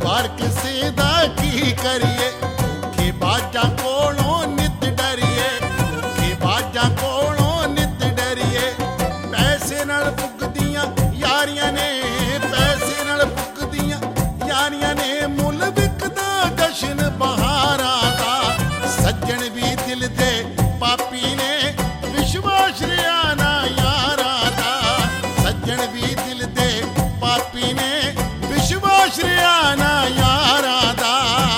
ਪਰ ਕਿਸੇ ਦਾ ਕੀ ਕਰੀਏ, ਕਿ ਬਾਜਾਂ ਕੋਲੋਂ ਨਿਤ ਡਰੀਏ, ਕਿ ਬਾਜਾਂ ਕੋਲੋਂ ਨਿਤ ਡਰੀਏ। ਪੈਸੇ ਨਾਲ ਪੁੱਗਦੀਆਂ ਯਾਰੀਆਂ ਨੇ, ਪੈਸੇ ਨਾਲ ਪੁੱਗਦੀਆਂ ਯਾਰੀਆਂ ਨੇ, ਮੁੱਲ ਵਿਕਦਾ ਜਸ਼ਨ ਬਹਾਰਾਂ ਦਾ। ਸੱਜਣ ਵੀ ਦਿਲ ਦੇ ਪਾਪੀ ਨੇ, ਵਿਸ਼ਵਾਸ ਰਿਹਾ ਨਾ ਯਾਰਾਂ ਦਾ। ਸੱਜਣ ਵੀ ਦਿਲ ਦੇ ਪਾਪੀ ਨੇ, ਵਿਸ਼ਵਾਸ ਰਿਹਾ ਨਾ ਯਾਰਾਂ ਦਾ।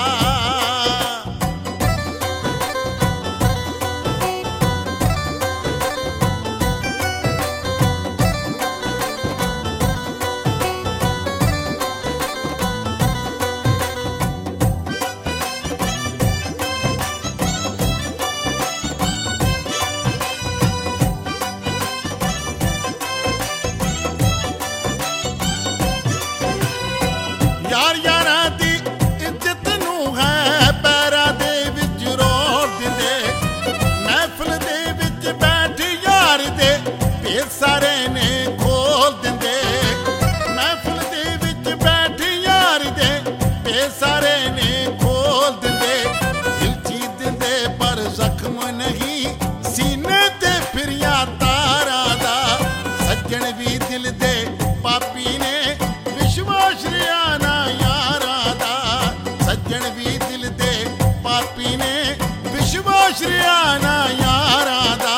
ਯਾਰ ਯਾਰਾਂ ਦੀ ਇੱਜ਼ਤ ਨੂੰ ਹੈ ਪੈਰਾਂ ਦੇ ਵਿੱਚ ਰੋੜ ਦਿੰਦੇ। ਮਹਿਫਲ ਦੇ ਵਿੱਚ ਬੈਠ ਯਾਰ ਦੇ ਭੇਦ ਸਾਰੇ ਨੇ ਖੋਲ ਦਿੰਦੇ। ਮਹਿਫਲ ਦੇ ਵਿੱਚ ਬੈਠ ਯਾਰ ਦੇ ਭੇਦ ਸਾਰੇ ਨੇ ਖੋਲ ਦਿੰਦੇ। ਦਿਲ ਚੀਰ ਦਿੰਦੇ ਪਰ ਜ਼ਖਮ ਨਹੀਂ, ਸੀਨੇ ਤੇ ਫਿਰਿਆ ਤਾਰਾਂ ਦਾ। ਸੱਜਣ ਵੀ ਦਿਲ ਦੇ ਪਾਪੀ ਨੇ, ਵਿਸ਼ਵਾਸ ਰਿਹਾ ਨਾ ਯਾਰਾਂ ਦਾ। ਸੱਜਣ ਵੀ ਦਿਲ ਦੇ ਪਾਪੀ ਨੇ, ਵਿਸ਼ਵਾਸ ਰਿਹਾ ਨਾ ਯਾਰਾਂ ਦਾ।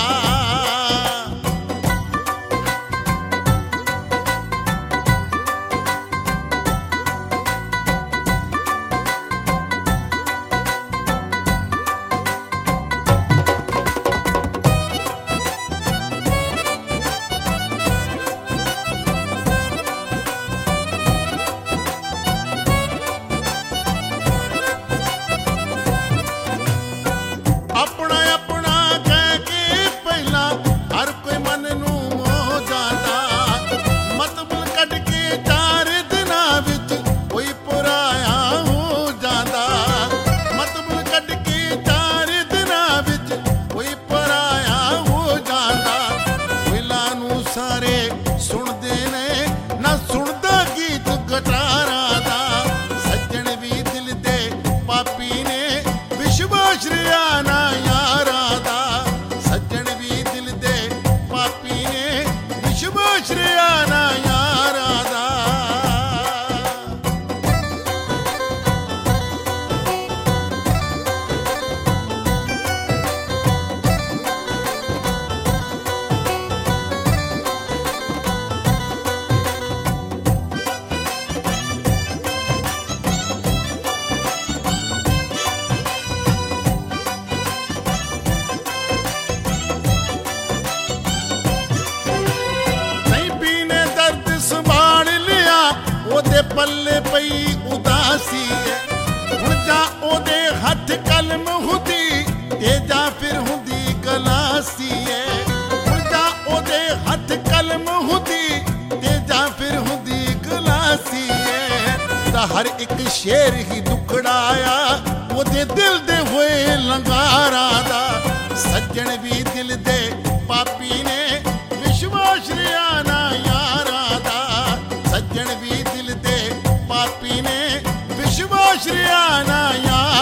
ਆਪਣਾ ਆਪਣਾ ਕਹਿ ਕੇ ਪਹਿਲਾਂ ਹਰ ਕੋਈ ਮਨ ਨੂੰ ਮੋਹ ਜਾਂਦਾ। ਮਤਲਬ ਕੱਢ ਕੇ 4 ਦਿਨਾਂ ਵਿੱਚ ਕੋਈ ਪੁਰਾਇਆ ਹੋ ਜਾਂਦਾ। ਮਤਲਬ ਕੱਢ ਕੇ 4 ਦਿਨਾਂ ਵਿੱਚ ਕੋਈ ਪੁਰਾਇਆ ਹੋ ਜਾਂਦਾ। ਵਿਲਾਂ ਨੂੰ ਸਾਰੇ ਸੁਣਦੇ ਨੇ, ਨਾ ਸੁਣਦਾ ਗੀਤ ਗਟਾਰਾਂ ਦਾ। ਸੱਜਣ ਵੀ ਦਿਲ ਦੇ ਪਾਪੀ ਨੇ, ਵਿਸ਼ਵਾਸ ਰਿਹਾ ਨਾ ਯਾਰਾਂ ਦਾ। ਸੱਜਣ ਵੀ ਦਿਲ ਦੇ ਪਾਪੀ ਨੇ, ਵਿਸ਼ਵਾਸ ਰਿਹਾ ਨਾ ਯਾਰਾਂ ਦਾ। ਸੰਭਾਲ ਲਿਆ ਉਹਦੇ ਪੱਲੇ ਪਈ ਉਦਾਸੀ ਹੈ। ਹੁਣ ਜਾਂ ਉਹਦੇ ਹੱਥ ਕਲਮ ਹੁੰਦੀ ਤੇ ਜਾਂ ਫਿਰ ਹੁੰਦੀ ਗਲਾਸੀ ਹੈ। ਹੁਣ ਜਾਂ ਉਹਦੇ ਹੱਥ ਕਲਮ ਹੁੰਦੀ ਤੇ ਜਾਂ ਫਿਰ ਹੁੰਦੀ ਗਲਾਸੀ ਹੈ। ਤਾਂ ਹਰ ਇੱਕ ਸ਼ੇਰ ਹੀ ਦੁਖੜਾਇਆ ਉਹਦੇ ਦਿਲ ਦੇ ਹੋਏ ਲੰਗਾਰਾਂ ਦਾ। ਸੱਜਣ ਵੀ ਦਿਲ ਦੇ ਪਾਪੀ ਨੇ, ਵਿਸ਼ਵਾਸ ਰਿਹਾ ਨਾ ਯਾਰਾਂ ਦਾ। ਸੱਜਣ ਵੀ ਦਿਲ ਦੇ ਪਾਪੀ ਨੇ, ਵਿਸ਼ਵਾਸ ਰਿਹਾ ਨਾ ਯਾਰਾਂ